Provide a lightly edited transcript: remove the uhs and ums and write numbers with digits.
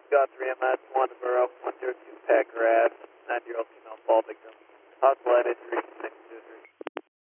Scott 3MS, 1 to Borough, 102 Pack Grass, 9-year-old female fall victim. Possible head injury,